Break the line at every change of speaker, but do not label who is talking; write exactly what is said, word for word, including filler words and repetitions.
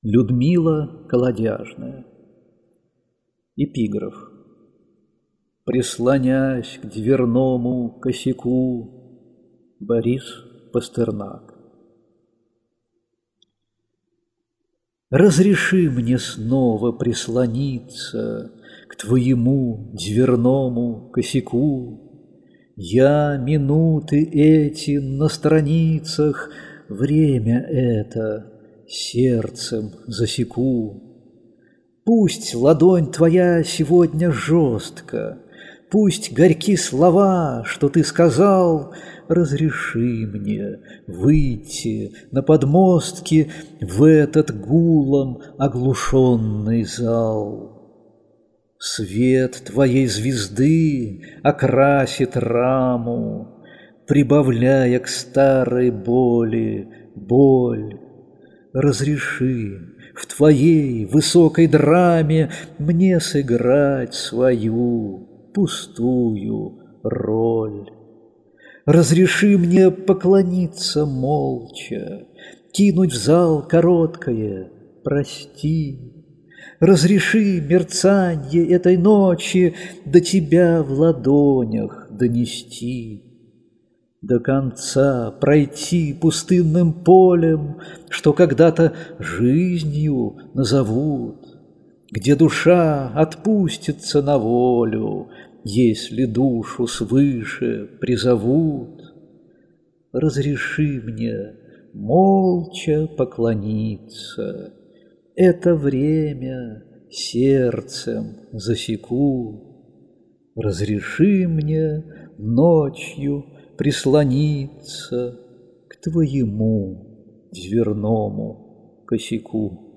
Людмила Колодяжная. Эпиграф. Прислонясь к дверному косяку, Борис Пастернак. Разреши мне снова прислониться К твоему дверному косяку. Я минуты эти на страницах, Время это сердцем засеку. Пусть ладонь твоя сегодня жестка, Пусть горьки слова, что ты сказал, Разреши мне выйти на подмостки В этот гулом оглушенный зал. Свет твоей звезды окрасит раму, Прибавляя к старой боли боль. Разреши в твоей высокой драме Мне сыграть свою пустую роль. Разреши мне поклониться молча, Кинуть в зал короткое «прости». Разреши мерцанье этой ночи До тебя в ладонях донести. До конца пройти пустынным полем, Что когда-то жизнью назовут, Где душа отпустится на волю, Если душу свыше призовут. Разреши мне молча поклониться, Это время сердцем засеку. Разреши мне ночью прислониться К твоему дверному косяку.